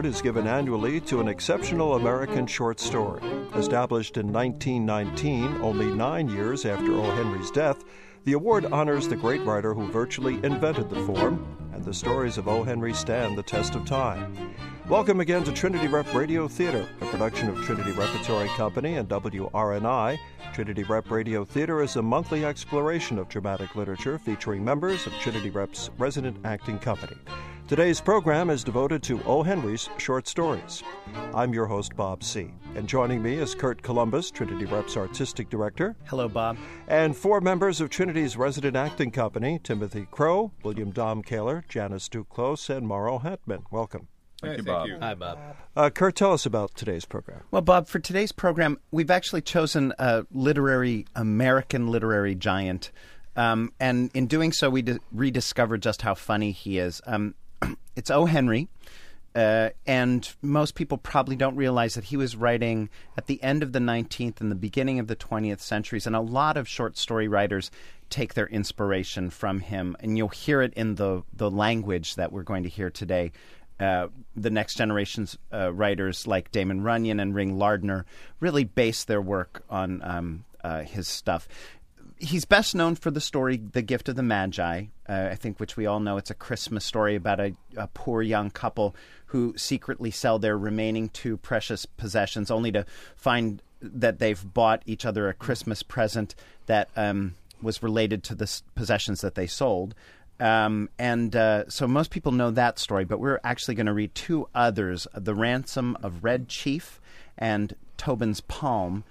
is given annually to an exceptional American short story. Established in 1919, only 9 years after O. Henry's death, the award honors the great writer who virtually invented the form, and the stories of O. Henry stand the test of time. Welcome again to Trinity Rep Radio Theater, a production of Trinity Repertory Company and WRNI. Trinity Rep Radio Theater is a monthly exploration of dramatic literature featuring members of Trinity Rep's resident acting company. Today's program is devoted to O. Henry's short stories. I'm your host, Bob C. And joining me is Kurt Columbus, Trinity Rep's artistic director. Hello, Bob. And 4 members of Trinity's resident acting company, Timothy Crow, William Dom Kaler, Janice Duclos, and Mauro Hetman. Welcome. Thank you, Bob. Hi, Bob. Kurt, tell us about today's program. Well, Bob, for today's program, we've actually chosen a American literary giant. And in doing so, we rediscovered just how funny he is. It's O. Henry, and most people probably don't realize that he was writing at the end of the 19th and the beginning of the 20th centuries, and a lot of short story writers take their inspiration from him, and you'll hear it in the language that we're going to hear today. The next generation's writers like Damon Runyon and Ring Lardner really base their work on his stuff. He's best known for the story The Gift of the Magi, I think, which we all know. It's a Christmas story about a poor young couple who secretly sell their remaining 2 precious possessions only to find that they've bought each other a Christmas present that was related to the possessions that they sold. So most people know that story, but we're actually going to read 2 others, The Ransom of Red Chief and Tobin's Palm.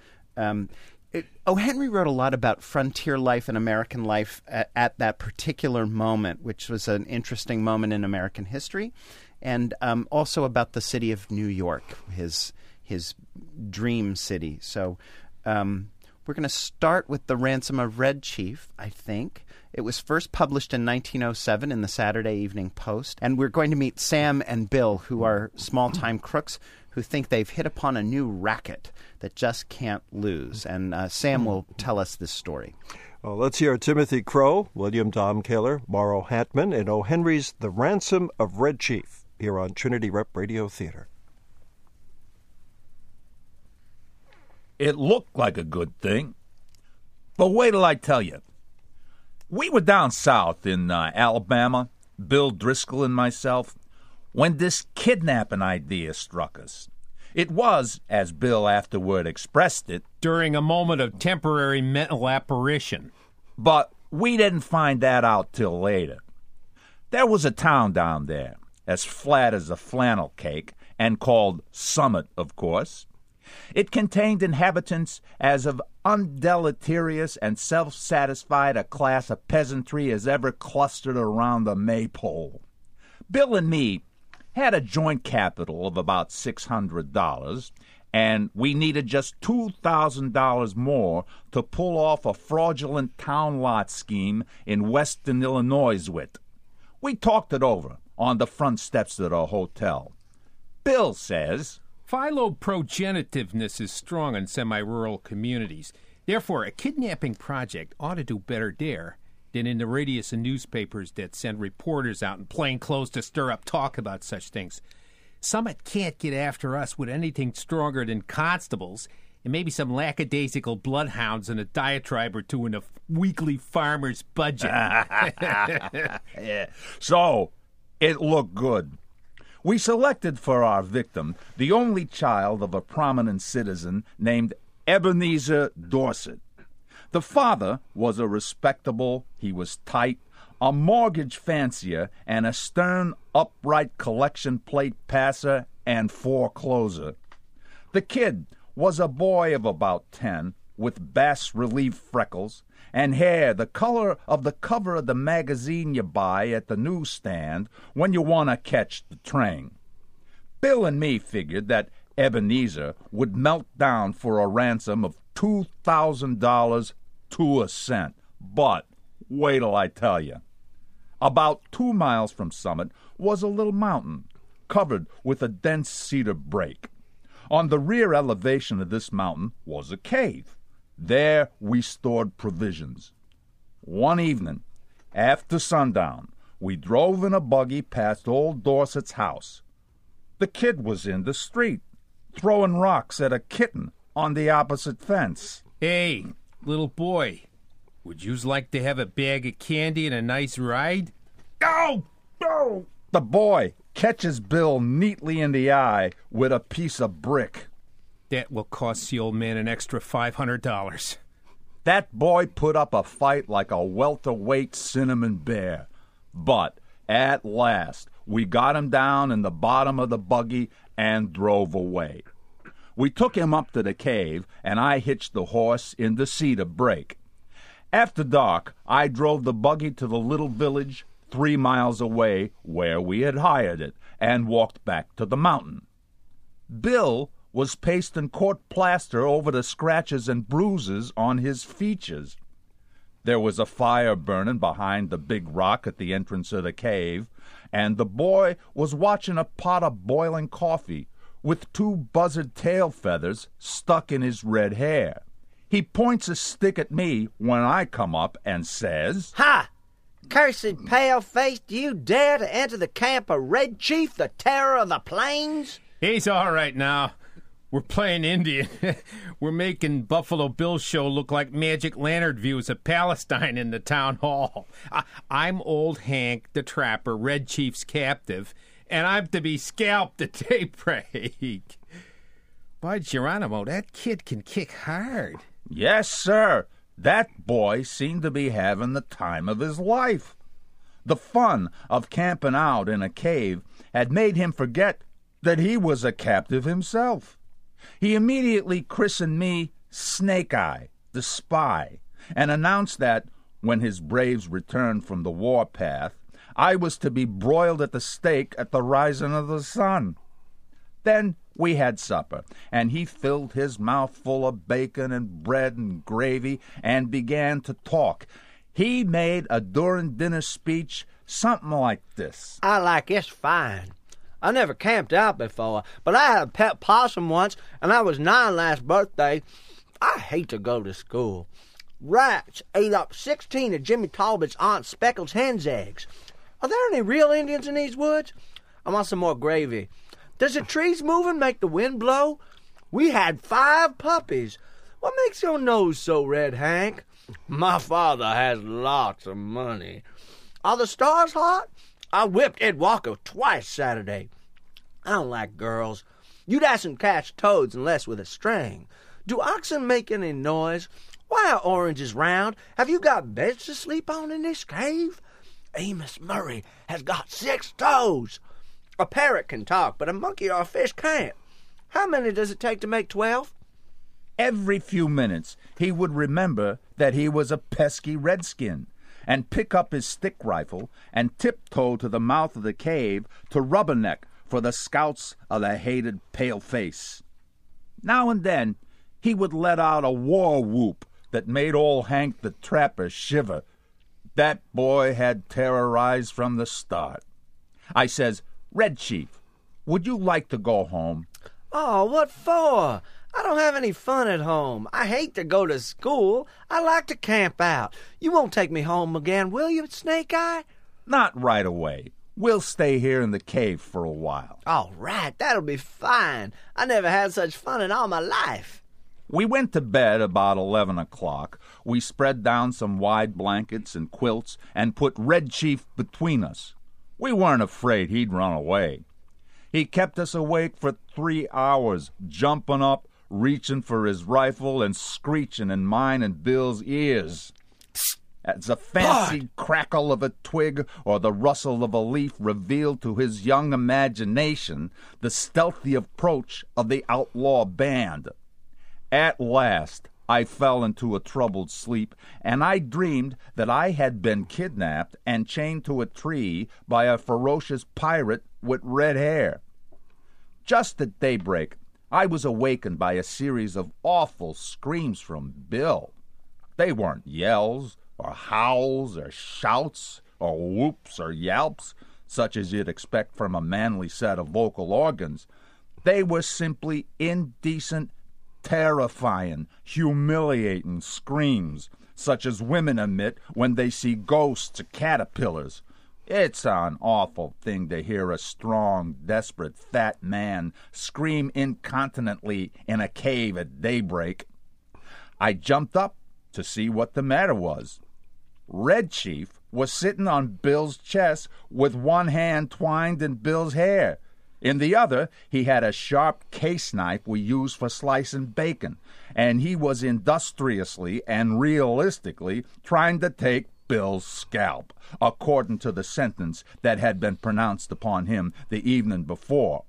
O. Henry wrote a lot about frontier life and American life at that particular moment, which was an interesting moment in American history, and also about the city of New York, his dream city. So we're going to start with The Ransom of Red Chief, I think. It was first published in 1907 in the Saturday Evening Post, and we're going to meet Sam and Bill, who are small-time crooks who think they've hit upon a new racket that just can't lose. And Sam will tell us this story. Well, let's hear Timothy Crow, William Dom Kaler, Mauro Hetman, and O. Henry's The Ransom of Red Chief, here on Trinity Rep Radio Theater. It looked like a good thing, but wait till I tell you. We were down south in Alabama, Bill Driscoll and myself, when this kidnapping idea struck us. It was, as Bill afterward expressed it, during a moment of temporary mental apparition. But we didn't find that out till later. There was a town down there, as flat as a flannel cake, and called Summit, of course. It contained inhabitants as of undeleterious and self-satisfied a class of peasantry as ever clustered around the maypole. Bill and me had a joint capital of about $600, and we needed just $2,000 more to pull off a fraudulent town lot scheme in western Illinois with. We talked it over on the front steps of the hotel. Bill says, Philoprogenitiveness is strong in semi-rural communities. Therefore, a kidnapping project ought to do better there than in the radius of newspapers that send reporters out in plain clothes to stir up talk about such things. Summit can't get after us with anything stronger than constables and maybe some lackadaisical bloodhounds and a diatribe or 2 in a weekly farmer's budget. Yeah. So, it looked good. We selected for our victim the only child of a prominent citizen named Ebenezer Dorset. The father was a respectable, he was tight, a mortgage fancier, and a stern, upright collection plate passer and forecloser. The kid was a boy of about 10, with bas-relief freckles, and hair the color of the cover of the magazine you buy at the newsstand when you want to catch the train. Bill and me figured that Ebenezer would melt down for a ransom of $2,000 to a cent. But wait till I tell you. About 2 miles from Summit was a little mountain covered with a dense cedar brake. On the rear elevation of this mountain was a cave. There we stored provisions. One evening, after sundown, we drove in a buggy past old Dorset's house. The kid was in the street, throwing rocks at a kitten on the opposite fence. Hey, little boy, would yous like to have a bag of candy and a nice ride? Oh! Oh! The boy catches Bill neatly in the eye with a piece of brick. That will cost the old man an extra $500. That boy put up a fight like a welterweight cinnamon bear. But at last, we got him down in the bottom of the buggy and drove away. We took him up to the cave, and I hitched the horse in the cedar brake. After dark, I drove the buggy to the little village 3 miles away where we had hired it, and walked back to the mountain. Bill was pasting court plaster over the scratches and bruises on his features. There was a fire burning behind the big rock at the entrance of the cave, and the boy was watching a pot of boiling coffee with 2 buzzard tail feathers stuck in his red hair. He points a stick at me when I come up and says, "Ha! Cursed pale-face, do you dare to enter the camp of Red Chief, the terror of the plains?" He's all right now. We're playing Indian. We're making Buffalo Bill's show look like Magic Lantern views of Palestine in the town hall. I'm old Hank, the trapper, Red Chief's captive, and I'm to be scalped at daybreak. By Geronimo, that kid can kick hard. "Yes, sir. That boy seemed to be having the time of his life." The fun of camping out in a cave had made him forget that he was a captive himself. He immediately christened me Snake Eye, the spy, and announced that, when his braves returned from the warpath, I was to be broiled at the stake at the rising of the sun. Then we had supper, and he filled his mouth full of bacon and bread and gravy and began to talk. He made a during dinner speech something like this. "I like this fine. I never camped out before, but I had a pet possum once, and I was 9 last birthday. I hate to go to school. Rats ate up 16 of Jimmy Talbot's Aunt Speckle's hen's eggs. Are there any real Indians in these woods? I want some more gravy. Does the trees moving make the wind blow? We had 5 puppies. What makes your nose so red, Hank? My father has lots of money. Are the stars hot? I whipped Ed Walker twice Saturday. I don't like girls. You dasn't catch toads unless with a string. Do oxen make any noise? Why are oranges round? Have you got beds to sleep on in this cave? Amos Murray has got 6 toes. A parrot can talk, but a monkey or a fish can't. How many does it take to make 12? Every few minutes he would remember that he was a pesky redskin, and pick up his stick rifle and tiptoe to the mouth of the cave to rubberneck for the scouts of the hated pale-face. Now and then he would let out a war whoop that made old Hank the trapper shiver. That boy had terrorized from the start. I says, "Red Chief, would you like to go home?" "Oh, what for? I don't have any fun at home. I hate to go to school. I like to camp out. You won't take me home again, will you, Snake Eye?" "Not right away. We'll stay here in the cave for a while." "All right, that'll be fine. I never had such fun in all my life." We went to bed about 11 o'clock. We spread down some wide blankets and quilts and put Red Chief between us. We weren't afraid he'd run away. He kept us awake for 3 hours, jumping up, reaching for his rifle, and screeching in mine and Bill's ears. As a fancy crackle of a twig or the rustle of a leaf revealed to his young imagination the stealthy approach of the outlaw band. At last I fell into a troubled sleep, and I dreamed that I had been kidnapped and chained to a tree by a ferocious pirate with red hair. Just at daybreak, I was awakened by a series of awful screams from Bill. They weren't yells, or howls, or shouts, or whoops, or yelps, such as you'd expect from a manly set of vocal organs. They were simply indecent, terrifying, humiliating screams, such as women emit when they see ghosts or caterpillars. It's an awful thing to hear a strong, desperate, fat man scream incontinently in a cave at daybreak. I jumped up to see what the matter was. Red Chief was sitting on Bill's chest with one hand twined in Bill's hair. In the other, he had a sharp case knife we use for slicing bacon, and he was industriously and realistically trying to take Bill's scalp, according to the sentence that had been pronounced upon him the evening before.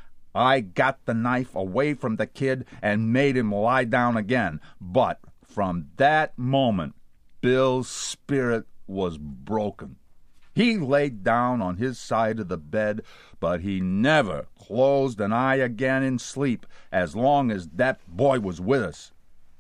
I got the knife away from the kid and made him lie down again, but from that moment, Bill's spirit was broken. He laid down on his side of the bed, but he never closed an eye again in sleep as long as that boy was with us.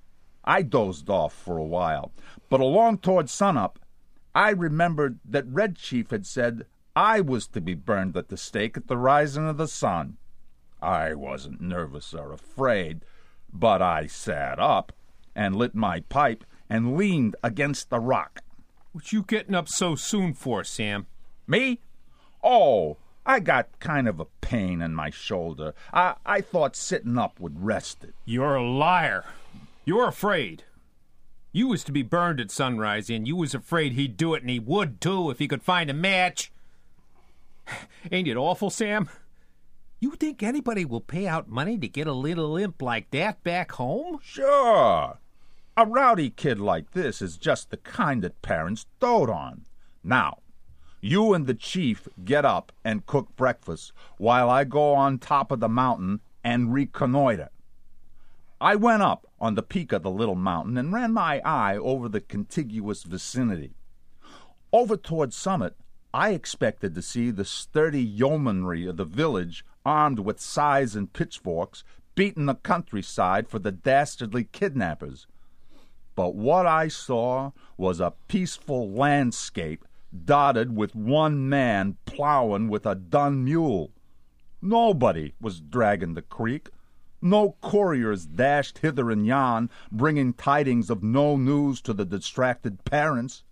I dozed off for a while, but along toward sunup, I remembered that Red Chief had said I was to be burned at the stake at the rising of the sun. I wasn't nervous or afraid, but I sat up and lit my pipe and leaned against the rock. What you getting up so soon for, Sam? Me? Oh, I got kind of a pain in my shoulder. I thought sitting up would rest it. You're a liar. You're afraid. You was to be burned at sunrise, and you was afraid he'd do it, and he would, too, if he could find a match. Ain't it awful, Sam? You think anybody will pay out money to get a little imp like that back home? Sure. A rowdy kid like this is just the kind that parents dote on. Now, you and the chief get up and cook breakfast while I go on top of the mountain and reconnoiter. I went up on the peak of the little mountain and ran my eye over the contiguous vicinity. Over toward Summit, I expected to see the sturdy yeomanry of the village armed with scythes and pitchforks beating the countryside for the dastardly kidnappers. But what I saw was a peaceful landscape dotted with one man plowing with a dun mule. Nobody was dragging the creek. No couriers dashed hither and yon, bringing tidings of no news to the distracted parents.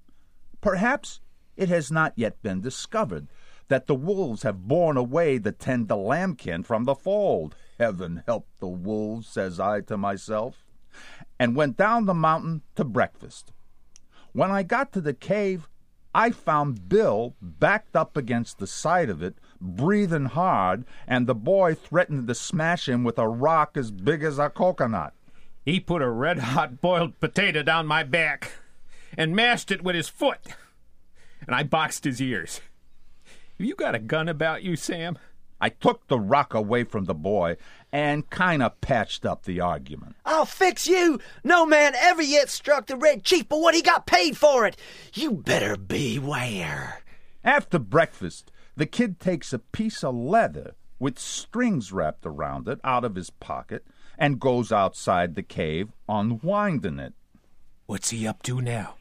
Perhaps it has not yet been discovered that the wolves have borne away the tender lambkin from the fold. Heaven help the wolves, says I to myself, and went down the mountain to breakfast. When I got to the cave, I found Bill backed up against the side of it, breathing hard, and the boy threatened to smash him with a rock as big as a coconut. He put a red-hot boiled potato down my back and mashed it with his foot, and I boxed his ears. Have you got a gun about you, Sam? I took the rock away from the boy and kind of patched up the argument. I'll fix you! No man ever yet struck the Red Chief but what he got paid for it! You better beware. After breakfast, the kid takes a piece of leather with strings wrapped around it out of his pocket and goes outside the cave, unwinding it. What's he up to now?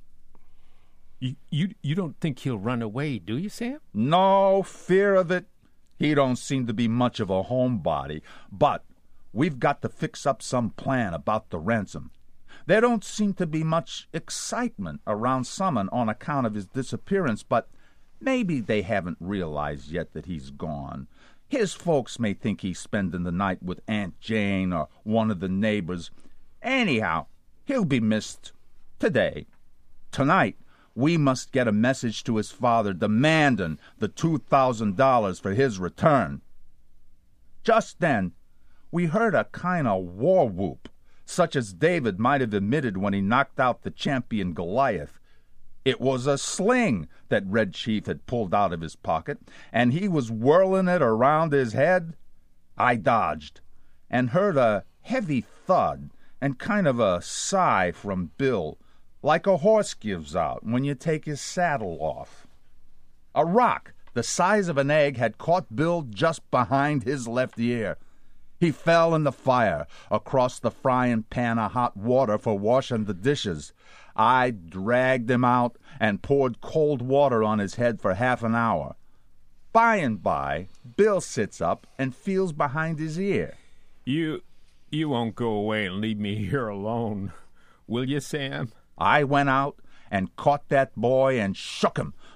You don't think he'll run away, do you, Sam? No fear of it. He don't seem to be much of a homebody, but we've got to fix up some plan about the ransom. There don't seem to be much excitement around Summon on account of his disappearance, but maybe they haven't realized yet that he's gone. His folks may think he's spending the night with Aunt Jane or one of the neighbors. Anyhow, he'll be missed today. Tonight, we must get a message to his father demanding the $2,000 for his return. Just then, we heard a kind of war whoop, such as David might have emitted when he knocked out the champion Goliath. It was a sling that Red Chief had pulled out of his pocket, and he was whirling it around his head. I dodged, and heard a heavy thud and kind of a sigh from Bill, like a horse gives out when you take his saddle off. A rock the size of an egg had caught Bill just behind his left ear. He fell in the fire across the frying pan of hot water for washing the dishes. I dragged him out and poured cold water on his head for half an hour. By and by, Bill sits up and feels behind his ear. You won't go away and leave me here alone, will you, Sam? I went out and caught that boy and shook him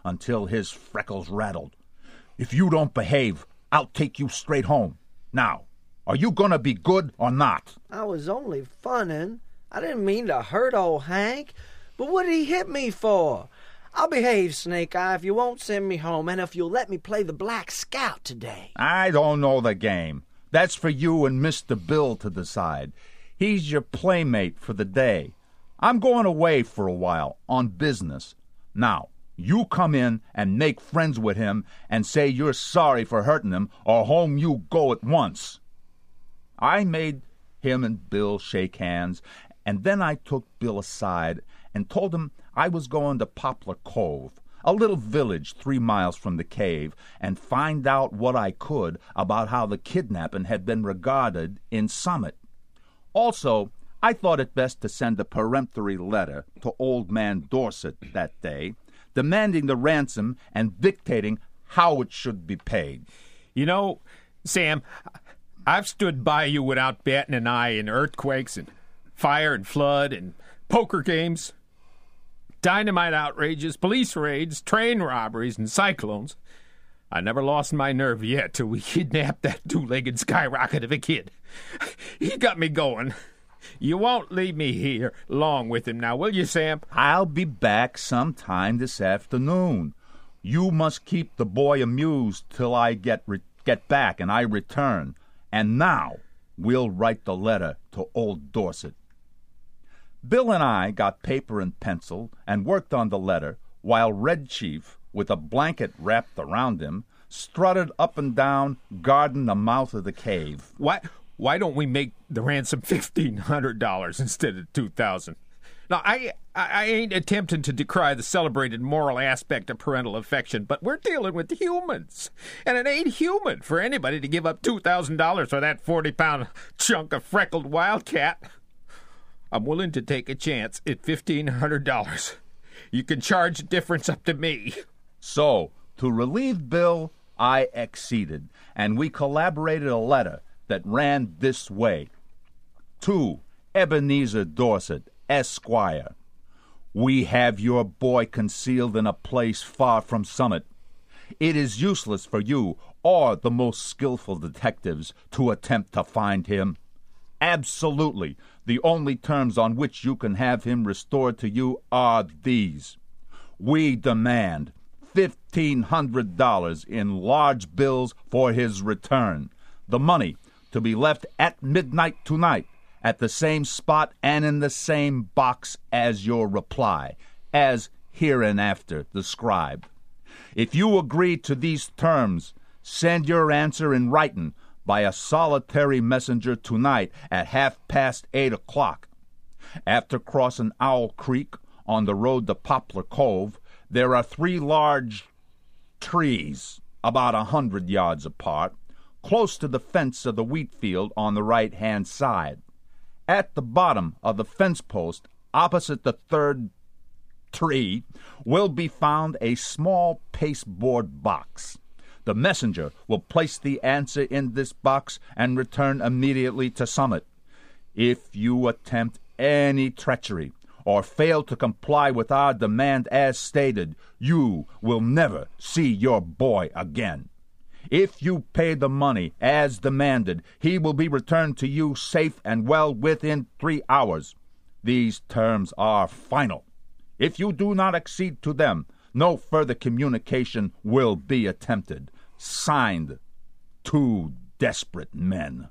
until his freckles rattled. "If you don't behave, I'll take you straight home. Now, are you going to be good or not?" I was only funning. I didn't mean to hurt old Hank. But what did he hit me for? I'll behave, Snake Eye, if you won't send me home, and if you'll let me play the Black Scout today. I don't know the game. That's for you and Mr. Bill to decide. He's your playmate for the day. I'm going away for a while, on business. Now, you come in and make friends with him and say you're sorry for hurting him, or home you go at once. I made him and Bill shake hands, and then I took Bill aside and told him I was going to Poplar Cove, a little village 3 miles from the cave, and find out what I could about how the kidnapping had been regarded in Summit. Also, I thought it best to send a peremptory letter to Old Man Dorset that day, demanding the ransom and dictating how it should be paid. You know, Sam, I've stood by you without batting an eye in earthquakes and fire and flood and poker games, dynamite outrages, police raids, train robberies, and cyclones. I never lost my nerve yet till we kidnapped that two-legged skyrocket of a kid. He got me going. You won't leave me here long with him now, will you, Sam? I'll be back sometime this afternoon. You must keep the boy amused till I get back and I return. And now we'll write the letter to old Dorset. Bill and I got paper and pencil and worked on the letter, while Red Chief, with a blanket wrapped around him, strutted up and down, guarding the mouth of the cave. Why don't we make the ransom $1,500 instead of $2,000? Now, I ain't attempting to decry the celebrated moral aspect of parental affection, but we're dealing with humans, and it ain't human for anybody to give up $2,000 for that 40-pound chunk of freckled wildcat. I'm willing to take a chance at $1,500. You can charge the difference up to me. So, to relieve Bill, I acceded, and we collaborated a letter that ran this way. To Ebenezer Dorset, Esquire. We have your boy concealed in a place far from Summit. It is useless for you or the most skillful detectives to attempt to find him. Absolutely, the only terms on which you can have him restored to you are these. We demand $1,500 in large bills for his return. The money to be left at midnight tonight, at the same spot and in the same box as your reply, as hereinafter described. If you agree to these terms, send your answer in writing by a solitary messenger tonight at 8:30. After crossing Owl Creek on the road to Poplar Cove, there are 3 large trees, about 100 yards apart, close to the fence of the wheat field on the right-hand side. At the bottom of the fence post, opposite the 3rd tree, will be found a small pasteboard box. The messenger will place the answer in this box and return immediately to Summit. If you attempt any treachery or fail to comply with our demand as stated, you will never see your boy again. If you pay the money as demanded, he will be returned to you safe and well within 3 hours. These terms are final. If you do not accede to them, no further communication will be attempted. Signed, 2 desperate men.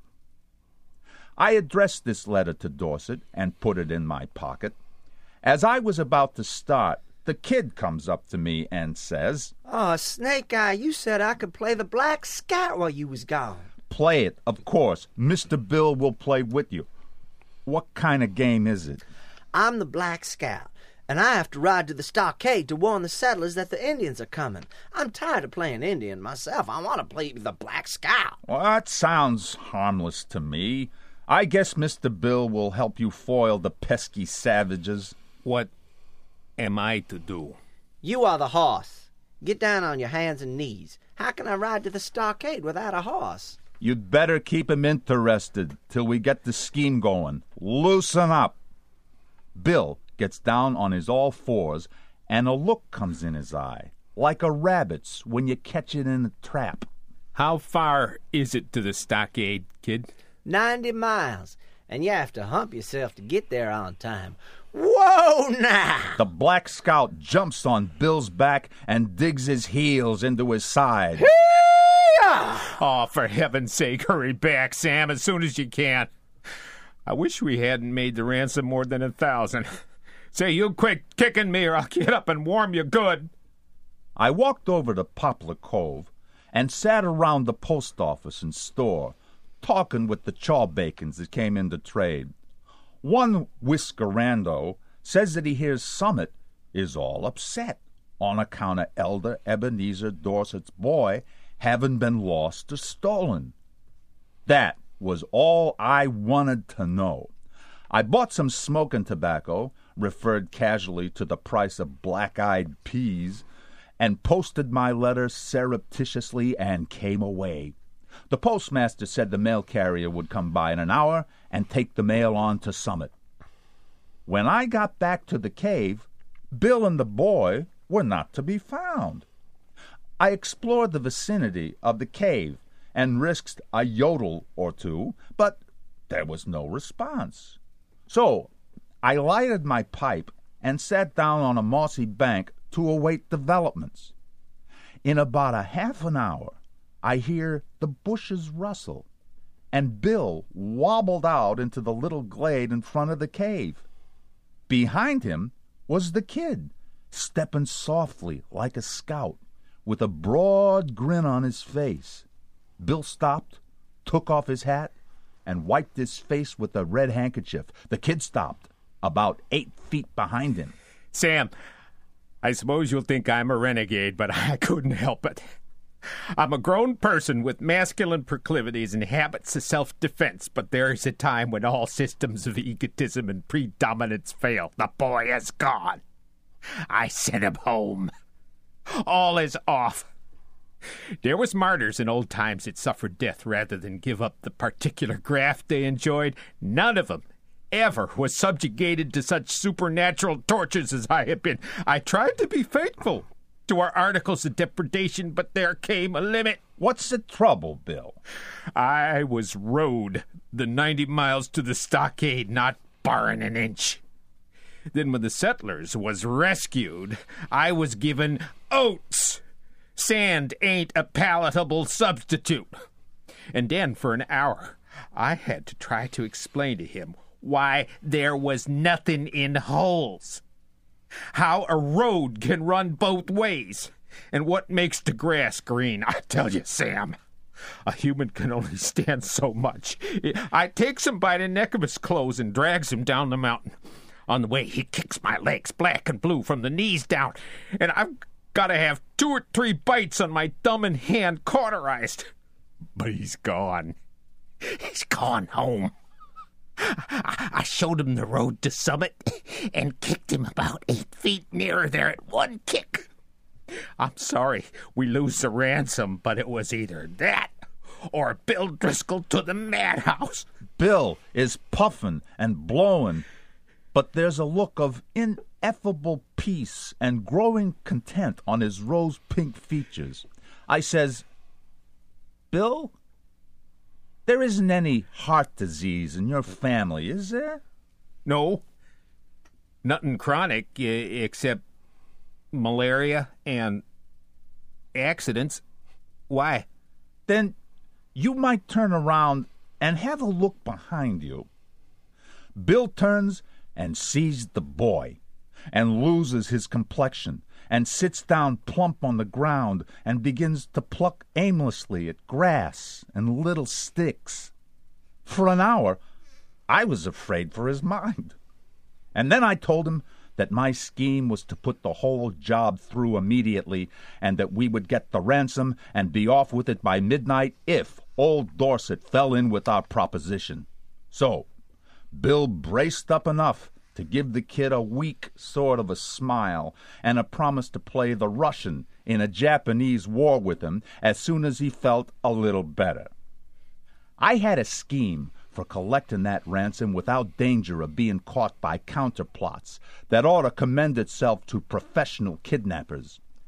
I addressed this letter to Dorset and put it in my pocket. As I was about to start, the kid comes up to me and says, "Oh, Snake Eye, you said I could play the Black Scout while you was gone." "Play it, of course. Mr. Bill will play with you. What kind of game is it?" "I'm the Black Scout, and I have to ride to the stockade to warn the settlers that the Indians are coming. I'm tired of playing Indian myself. I want to play the Black Scout." "Well, that sounds harmless to me. I guess Mr. Bill will help you foil the pesky savages." What am I to do? "You are the horse. Get down on your hands and knees. How can I ride to the stockade without a horse?" "You'd better keep him interested till we get the scheme going. Loosen up." Bill gets down on his all fours, and a look comes in his eye. like a rabbit's when you catch it in a trap. How far is it to the stockade, kid? 90 miles, and you have to hump yourself to get there on time. Whoa, now! The Black Scout jumps on Bill's back and digs his heels into his side. Oh, for heaven's sake, hurry back, Sam, as soon as you can. I wish we hadn't made the ransom more than 1,000. Say, you quit kicking me or I'll get up and warm you good. I walked over to Poplar Cove and sat around the post office and store, talking with the chawbacons that came in to trade. One whiskerando says that he hears Summit is all upset on account of Elder Ebenezer Dorset's boy having been lost or stolen. That was all I wanted to know. I bought some smoking tobacco, referred casually to the price of black-eyed peas, and posted my letter surreptitiously and came away. The postmaster said the mail carrier would come by in an hour and take the mail on to Summit. When I got back to the cave, Bill and the boy were not to be found. I explored the vicinity of the cave and risked a yodel or two, but there was no response. So I lighted my pipe and sat down on a mossy bank to await developments. In about a half an hour, I hear the bushes rustle, and Bill wobbled out into the little glade in front of the cave. Behind him was the kid, stepping softly like a scout, with a broad grin on his face. Bill stopped, took off his hat, and wiped his face with a red handkerchief. The kid stopped, about 8 feet behind him. Sam, I suppose you'll think I'm a renegade, but I couldn't help it. I'm a grown person with masculine proclivities and habits of self-defense, but there is a time when all systems of egotism and predominance fail. The boy is gone. I sent him home. All is off. There was martyrs in old times that suffered death rather than give up the particular graft they enjoyed. None of them ever was subjugated to such supernatural tortures as I have been. I tried to be faithful to our articles of depredation, but there came a limit. What's the trouble, Bill? I was rode the 90 miles to the stockade, not barring an inch. Then when the settlers was rescued, I was given oats. Sand ain't a palatable substitute. And then for an hour, I had to try to explain to him why there was nothing in holes, how a road can run both ways, and what makes the grass green. I tell you, Sam, a human can only stand so much. I takes him by the neck of his clothes and drags him down the mountain. On the way, he kicks my legs black and blue from the knees down, and I've got to have 2 or 3 bites on my thumb and hand cauterized. But he's gone. He's gone home. I showed him the road to Summit and kicked him about 8 feet nearer there at one kick. I'm sorry we lose the ransom, but it was either that or Bill Driscoll to the madhouse. Bill is puffing and blowing, but there's a look of ineffable peace and growing content on his rose-pink features. I says, Bill, there isn't any heart disease in your family, is there? No. Nothing chronic except malaria and accidents. Why? Then you might turn around and have a look behind you. Bill turns and sees the boy and loses his complexion and sits down plump on the ground and begins to pluck aimlessly at grass and little sticks. For an hour, I was afraid for his mind. And then I told him that my scheme was to put the whole job through immediately and that we would get the ransom and be off with it by midnight if old Dorset fell in with our proposition. So Bill braced up enough to give the kid a weak sort of a smile and a promise to play the Russian in a Japanese war with him as soon as he felt a little better. I had a scheme for collecting that ransom without danger of being caught by counterplots that ought to commend itself to professional kidnappers.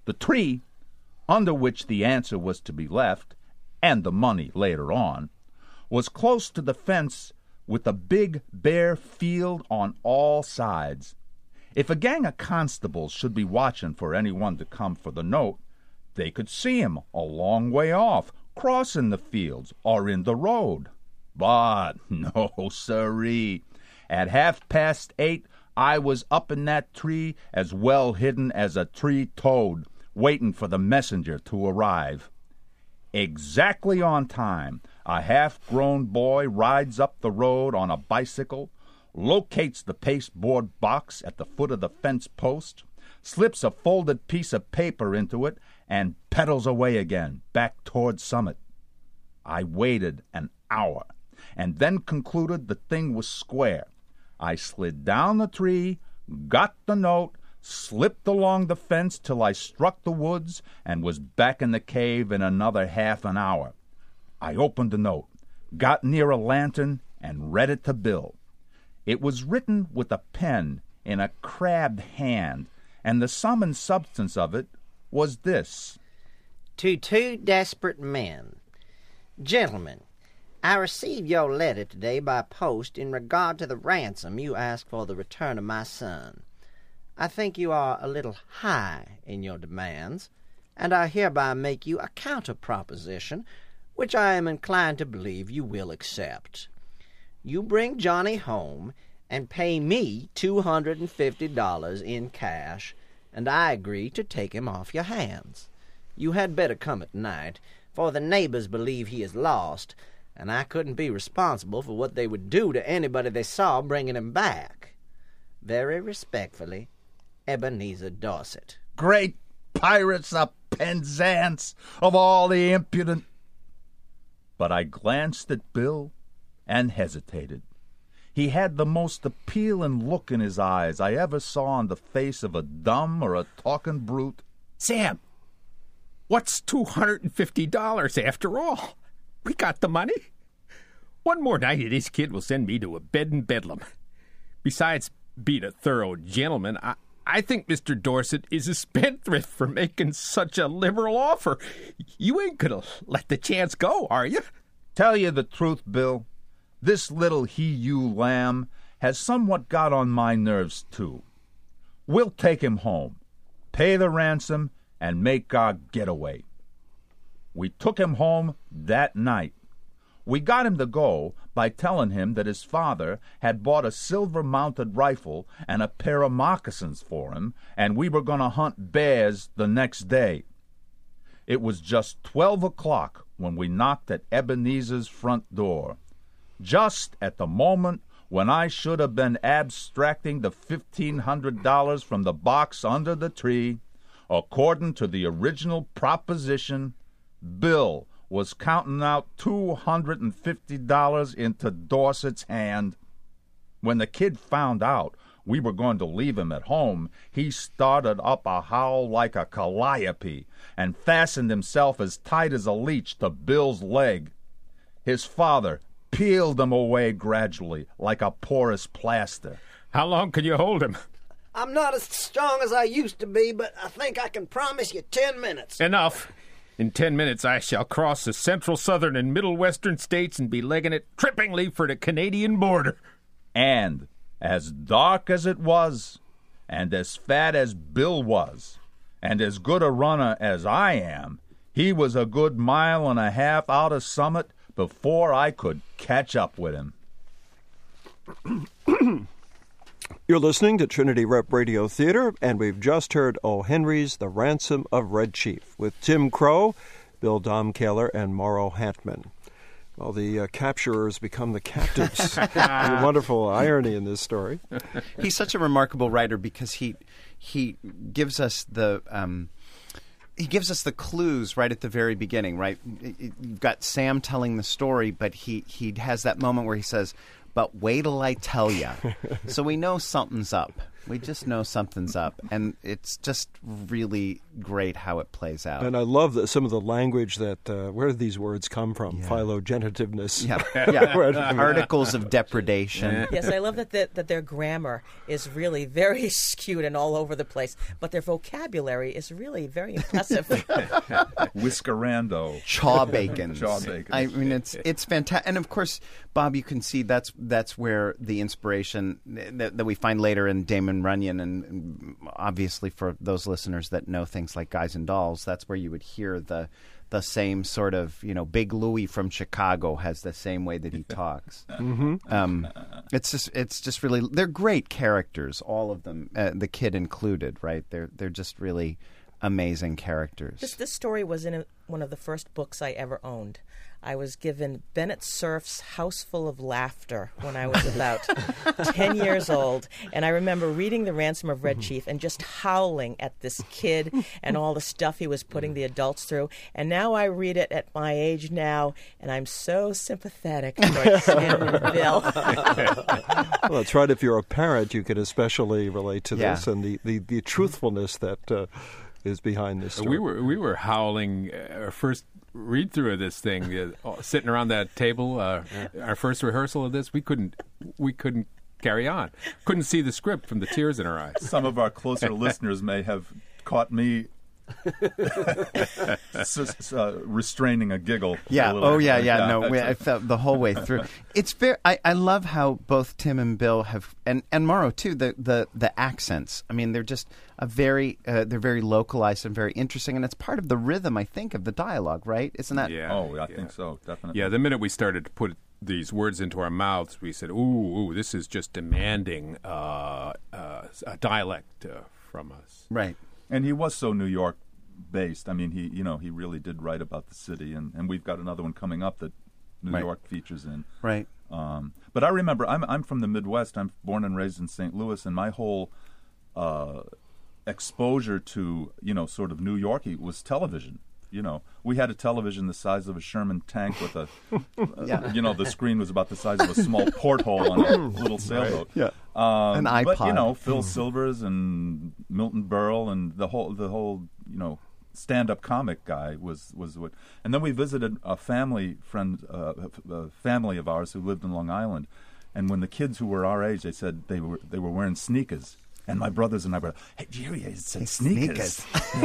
The tree, under which the answer was to be left, and the money later on, was close to the fence with a big bare field on all sides. If a gang of constables should be watching for anyone to come for the note, they could see him a long way off, crossing the fields or in the road. But no, sirree. At 8:30, I was up in that tree as well hidden as a tree toad, waiting for the messenger to arrive. Exactly on time, a half-grown boy rides up the road on a bicycle, locates the pasteboard box at the foot of the fence post, slips a folded piece of paper into it, and pedals away again, back toward Summit. I waited an hour, and then concluded the thing was square. I slid down the tree, got the note, slipped along the fence till I struck the woods, and was back in the cave in another half an hour. I opened the note, got near a lantern, and read it to Bill. It was written with a pen in a crabbed hand, and the sum and substance of it was this. To two desperate men. Gentlemen, I received your letter today by post in regard to the ransom you asked for the return of my son. I think you are a little high in your demands, and I hereby make you a counter-proposition, which I am inclined to believe you will accept. You bring Johnny home and pay me $250 in cash, and I agree to take him off your hands. You had better come at night, for the neighbors believe he is lost, and I couldn't be responsible for what they would do to anybody they saw bringing him back. Very respectfully, Ebenezer Dorset. Great pirates of Penzance, of all the impudent... But I glanced at Bill and hesitated. He had the most appealing look in his eyes I ever saw on the face of a dumb or a talking brute. Sam, what's $250 after all? We got the money. One more night and this kid will send me to a bed in Bedlam. Besides being a thorough gentleman, I think Mr. Dorset is a spendthrift for making such a liberal offer. You ain't gonna let the chance go, are you? Tell you the truth, Bill, this little he-you lamb has somewhat got on my nerves, too. We'll take him home, pay the ransom, and make our getaway. We took him home that night. We got him to go by telling him that his father had bought a silver-mounted rifle and a pair of moccasins for him, and we were going to hunt bears the next day. It was just 12 o'clock when we knocked at Ebenezer's front door, just at the moment when I should have been abstracting the $1,500 from the box under the tree. According to the original proposition, Bill was counting out $250 into Dorset's hand. When the kid found out we were going to leave him at home, he started up a howl like a calliope and fastened himself as tight as a leech to Bill's leg. His father peeled him away gradually like a porous plaster. How long can you hold him? I'm not as strong as I used to be, but I think I can promise you 10 minutes. Enough. In 10 minutes I shall cross the central, southern, and middle western states and be legging it trippingly for the Canadian border. And as dark as it was, and as fat as Bill was, and as good a runner as I am, he was a good mile and a half out of Summit before I could catch up with him. You're listening to Trinity Rep Radio Theater, and we've just heard O. Henry's The Ransom of Red Chief with Tim Crow, Bill Domkaler, and Morrow Hantman. Well, the capturers become the captives. A wonderful irony in this story. He's such a remarkable writer because he gives us the clues right at the very beginning. Right, you've got Sam telling the story, but he has that moment where he says, "But wait till I tell ya." So we know something's up. We just know something's up, and it's just really great how it plays out. And I love some of the language that, where do these words come from? Philogenitiveness. Articles of depredation. Yes, I love that their grammar is really very skewed and all over the place, but their vocabulary is really very impressive. Whiskerando. Chaw bacon. Chaw bacon. I mean, it's fantastic. And of course, Bob, you can see that's where the inspiration that we find later in Damon Runyon, and obviously for those listeners that know things like Guys and Dolls, that's where you would hear the same sort of, Big Louie from Chicago has the same way that he talks. It's just really, they're great characters, all of them, the kid included, right? They're just really amazing characters. This story was in one of the first books I ever owned. I was given Bennett Cerf's House Full of Laughter when I was about 10 years old. And I remember reading The Ransom of Red Chief and just howling at this kid and all the stuff he was putting the adults through. And now I read it at my age now, and I'm so sympathetic towards Sam and Bill. Well, that's right. If you're a parent, you can especially relate to this and the truthfulness that is behind this story. We were howling our first read through of this thing, sitting around that table. Our first rehearsal of this, we couldn't carry on. Couldn't see the script from the tears in our eyes. Some of our closer listeners may have caught me restraining a giggle. Yeah. A little bit. No, I felt the whole way through. It's very. I love how both Tim and Bill have, and Morrow too. The accents. I mean, they're just they're very localized and very interesting, and it's part of the rhythm, I think, of the dialogue. Right? Isn't that? Yeah. Oh, I think so. Definitely. Yeah. The minute we started to put these words into our mouths, we said, "Ooh, this is just demanding a dialect from us." Right. And he was so New York based. I mean, he really did write about the city, and we've got another one coming up that New York features in. Right. But I remember, I'm from the Midwest. I'm born and raised in St. Louis, and my whole exposure to sort of New Yorkie was television. We had a television the size of a Sherman tank with a, the screen was about the size of a small porthole on a little sailboat. Yeah. An iPod. But Phil Silvers and Milton Berle and the whole stand-up comic guy was what. And then we visited a family of ours who lived in Long Island, and when the kids who were our age, they said they were wearing sneakers, and my brothers and I were, "Hey, Jerry, it said sneakers."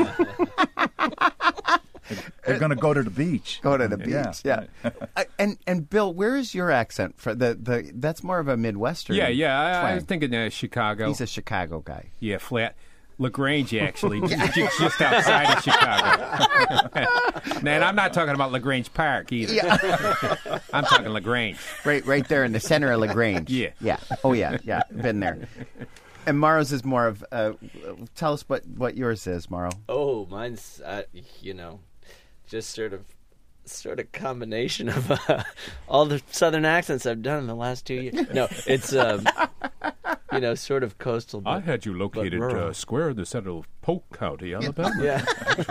They're going to go to the beach. Go to the beach, yeah. And Bill, where is your accent? For that's more of a Midwestern. Yeah. I was thinking Chicago. He's a Chicago guy. Yeah, flat. LaGrange, actually, just outside of Chicago. And I'm not talking about LaGrange Park either. Yeah. I'm talking LaGrange. Right there in the center of LaGrange. Yeah. Oh, yeah. Been there. And Morrow's is more of, tell us what yours is, Morrow. Oh, mine's, just sort of combination of all the Southern accents I've done in the last 2 years. No, it's, sort of coastal. I had you located square in the center of Polk County, Alabama. Yeah.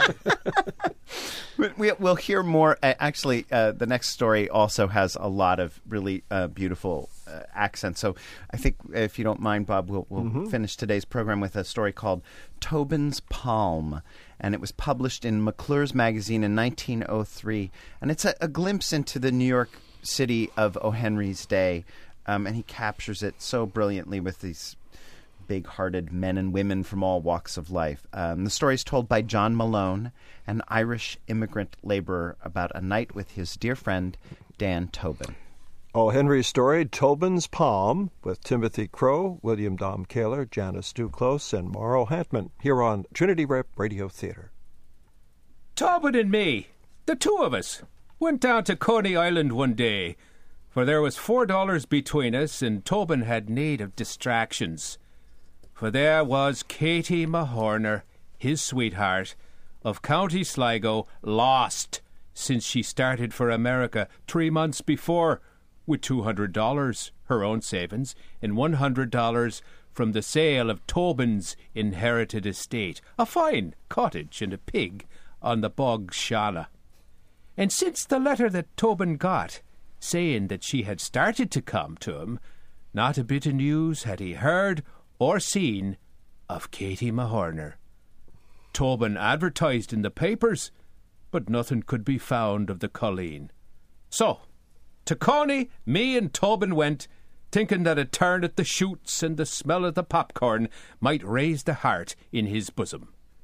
We'll hear more. Actually, the next story also has a lot of really beautiful accents. So I think, if you don't mind, Bob, we'll finish today's program with a story called Tobin's Palm. And it was published in McClure's magazine in 1903. And it's a glimpse into the New York City of O. Henry's day. And he captures it so brilliantly with these big-hearted men and women from all walks of life. The story is told by John Malone, an Irish immigrant laborer, about a night with his dear friend, Dan Tobin. O. Henry's story, Tobin's Palm, with Timothy Crow, William Dom Kaler, Janice Duclos, and Morrow Hantman, here on Trinity Rep Radio Theater. Tobin and me, the two of us, went down to Coney Island one day, for there was $4 between us, and Tobin had need of distractions. For there was Katie Mahorner, his sweetheart, of County Sligo, lost since she started for America 3 months before, with $200, her own savings, and $100 from the sale of Tobin's inherited estate, a fine cottage and a pig on the Bog Shala. And since the letter that Tobin got, saying that she had started to come to him, not a bit of news had he heard or seen of Katie Mahorner. Tobin advertised in the papers, but nothing could be found of the colleen. So, to Coney, me and Tobin went, thinking that a turn at the shoots and the smell of the popcorn might raise the heart in his bosom.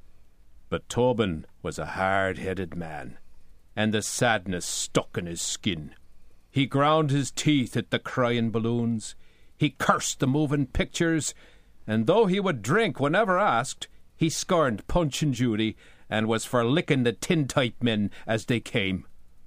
But Tobin was a hard-headed man, and the sadness stuck in his skin. He ground his teeth at the crying balloons. He cursed the moving pictures, and though he would drink whenever asked, he scorned Punch and Judy and was for licking the tin-type men as they came.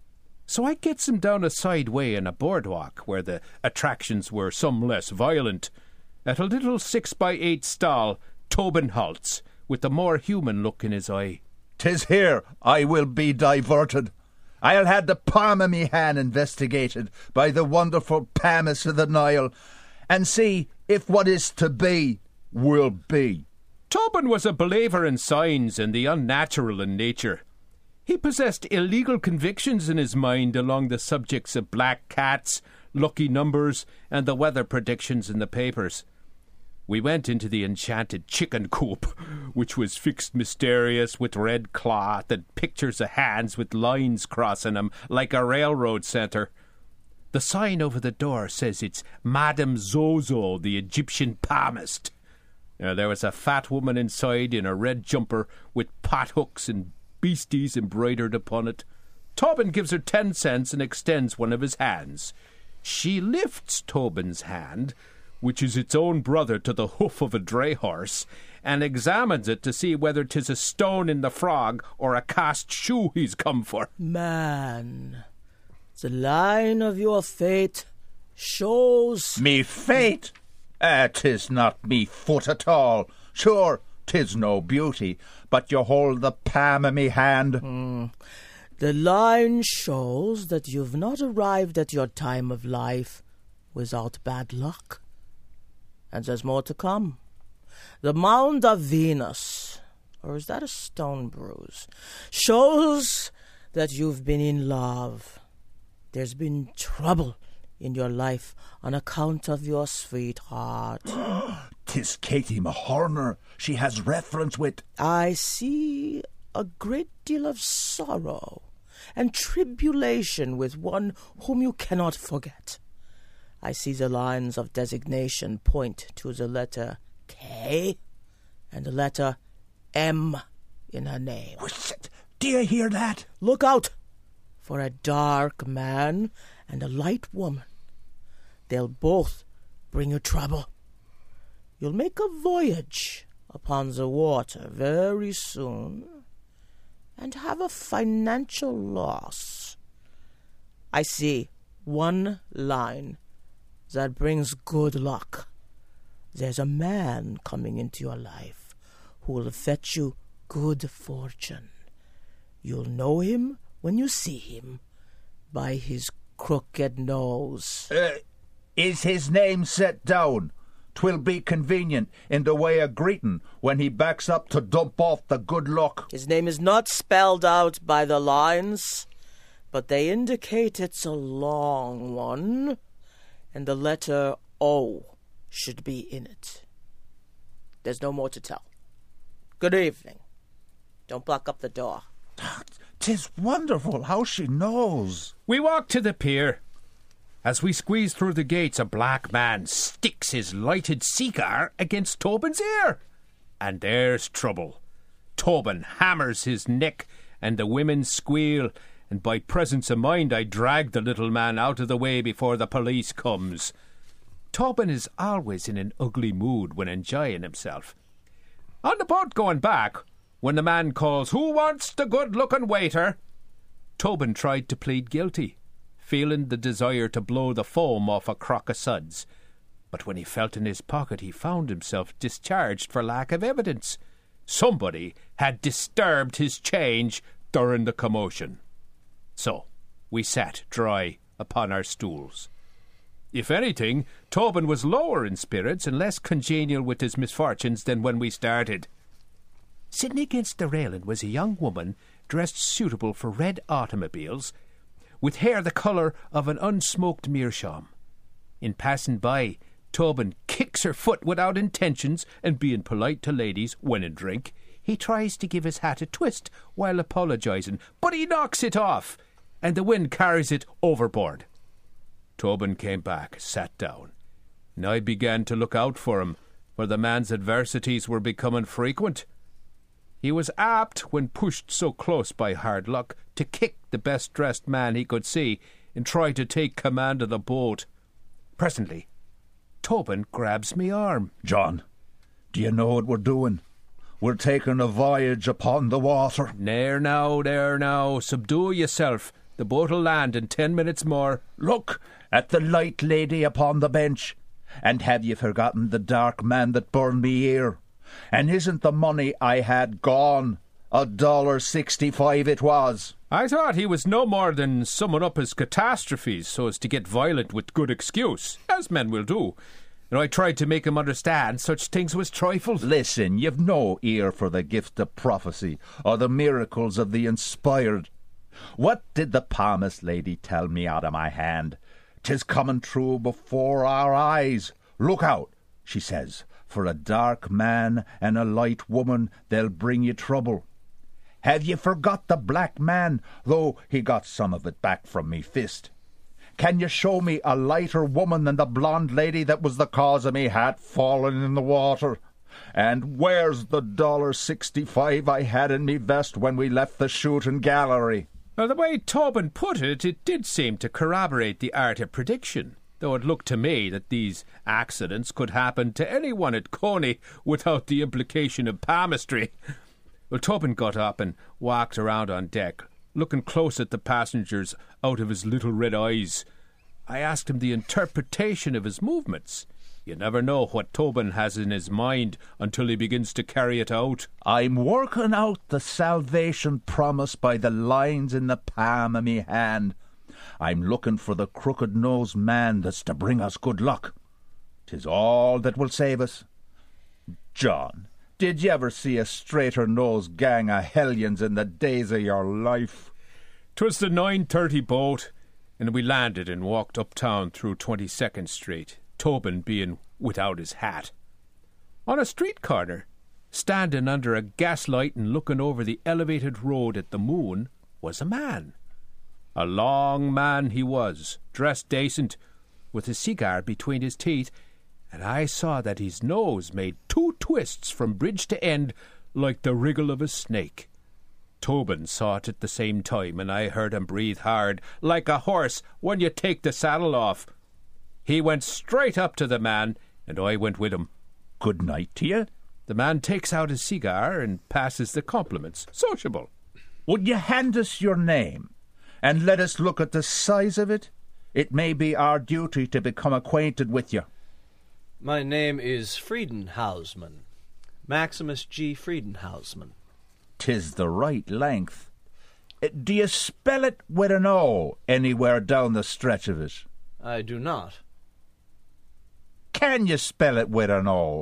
So I gets him down a side way in a boardwalk where the attractions were some less violent. At a little 6x8 stall, Tobin halts, with a more human look in his eye. "'Tis here I will be diverted. I'll have the palm of me hand investigated by the wonderful Palmas of the Nile, and see if what is to be will be." Tobin was a believer in signs and the unnatural in nature. He possessed illegal convictions in his mind along the subjects of black cats, lucky numbers, and the weather predictions in the papers. We went into the enchanted chicken coop, which was fixed mysterious with red cloth and pictures of hands with lines crossing 'em like a railroad centre. The sign over the door says it's Madame Zozo, the Egyptian palmist. There was a fat woman inside in a red jumper with pot hooks and beasties embroidered upon it. Tobin gives her 10 cents and extends one of his hands. She lifts Tobin's hand, which is its own brother to the hoof of a dray horse, and examines it to see whether 'tis a stone in the frog or a cast shoe he's come for. Man, the line of your fate shows... "Me fate? 'Tis not me foot at all. Sure, 'tis no beauty, but you hold the palm of me hand." The line shows that you've not arrived at your time of life without bad luck. And there's more to come. The Mound of Venus, or is that a stone bruise, shows that you've been in love. There's been trouble in your life on account of your sweetheart. "'Tis Katie Mahorner. She has reference with..." I see a great deal of sorrow and tribulation with one whom you cannot forget. I see the lines of designation point to the letter K and the letter M in her name. Do you hear that? Look out for a dark man and a light woman. They'll both bring you trouble. You'll make a voyage upon the water very soon and have a financial loss. I see one line that brings good luck. There's a man coming into your life who will fetch you good fortune. You'll know him when you see him by his crooked nose. Is his name set down? 'Twill be convenient in the way of greeting when he backs up to dump off the good luck. His name is not spelled out by the lines, but they indicate it's a long one, and the letter O should be in it. There's no more to tell. Good evening. Don't block up the door. 'Tis wonderful how she knows. We walk to the pier. As we squeeze through the gates, a black man sticks his lighted cigar against Tobin's ear. And there's trouble. Tobin hammers his neck, and the women squeal, and by presence of mind I drag the little man out of the way before the police comes. Tobin is always in an ugly mood when enjoying himself. On the boat going back, when the man calls, "Who wants the good-looking waiter?" Tobin tried to plead guilty, feeling the desire to blow the foam off a crock of suds. But when he felt in his pocket, he found himself discharged for lack of evidence. Somebody had disturbed his change during the commotion. So we sat dry upon our stools. If anything, Tobin was lower in spirits and less congenial with his misfortunes than when we started. Sitting against the railing was a young woman dressed suitable for red automobiles, with hair the colour of an unsmoked meerschaum. In passing by, Tobin kicks her foot without intentions, and being polite to ladies when in drink, he tries to give his hat a twist while apologising, but he knocks it off, and the wind carries it overboard. Tobin came back, sat down, and I began to look out for him, for the man's adversities were becoming frequent. He was apt, when pushed so close by hard luck, to kick the best-dressed man he could see and try to take command of the boat. Presently, Tobin grabs me arm. John, do you know what we're doing? We're taking a voyage upon the water. There now, subdue yourself. The boat'll land in 10 minutes more. Look at the light lady upon the bench. And have you forgotten the dark man that burned me ear? And isn't the money I had gone? $1.65 it was. I thought he was no more than summing up his catastrophes so as to get violent with good excuse, as men will do. And I tried to make him understand such things was trifles. Listen, you've no ear for the gift of prophecy or the miracles of the inspired. What did the palmist lady tell me out of my hand? 'Tis coming true before our eyes. Look out, she says, for a dark man and a light woman, they'll bring you trouble. Have you forgot the black man, though he got some of it back from me fist? Can you show me a lighter woman than the blonde lady that was the cause of me hat falling in the water? And where's the $1.65 I had in me vest when we left the shooting gallery? Well, the way Tobin put it, it did seem to corroborate the art of prediction, though it looked to me that these accidents could happen to anyone at Coney without the implication of palmistry. Well, Tobin got up and walked around on deck, looking close at the passengers out of his little red eyes. I asked him the interpretation of his movements. You never know what Tobin has in his mind until he begins to carry it out. I'm working out the salvation promised by the lines in the palm of me hand. I'm looking for the crooked-nosed man that's to bring us good luck. 'Tis all that will save us. John, did you ever see a straighter-nosed gang of hellions in the days of your life? 'Twas the 9:30 boat, and we landed and walked uptown through 22nd Street, Tobin being without his hat. On a street corner, standing under a gaslight and looking over the elevated road at the moon, was a man. A long man he was, dressed decent, with a cigar between his teeth, and I saw that his nose made 2 twists from bridge to end like the wriggle of a snake. Tobin saw it at the same time, and I heard him breathe hard, like a horse when you take the saddle off. He went straight up to the man, and I went with him. Good night to you. The man takes out his cigar and passes the compliments. Sociable. Would you hand us your name, and let us look at the size of it? It may be our duty to become acquainted with you. My name is Friedenhausman. Maximus G. Friedenhausman. 'Tis the right length. Do you spell it with an O anywhere down the stretch of it? I do not. Can you spell it with an O?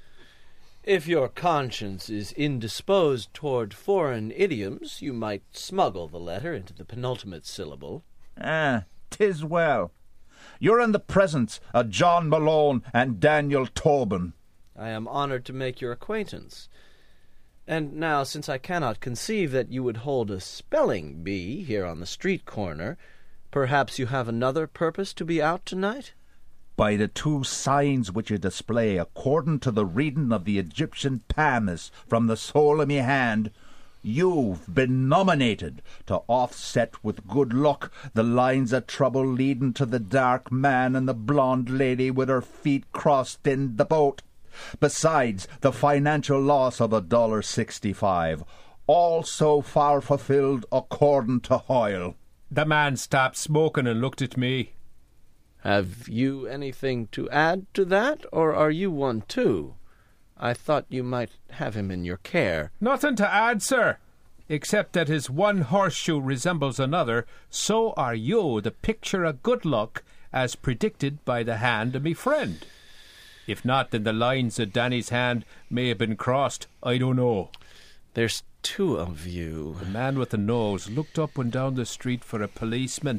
If your conscience is indisposed toward foreign idioms, you might smuggle the letter into the penultimate syllable. 'Tis well. You're in the presence of John Malone and Daniel Tobin. I am honored to make your acquaintance. And now, since I cannot conceive that you would hold a spelling bee here on the street corner, perhaps you have another purpose to be out tonight? By the 2 signs which you display, according to the reading of the Egyptian palmist from the sole of me hand, you've been nominated to offset with good luck the lines of trouble leading to the dark man and the blonde lady with her feet crossed in the boat. Besides the financial loss of $1.65, all so far fulfilled according to Hoyle. The man stopped smoking and looked at me. Have you anything to add to that, or are you one too? I thought you might have him in your care. Nothing to add, sir, except that as one horseshoe resembles another, so are you the picture of good luck as predicted by the hand of me friend. If not, then the lines of Danny's hand may have been crossed. I don't know. There's 2 of you. The man with the nose looked up and down the street for a policeman.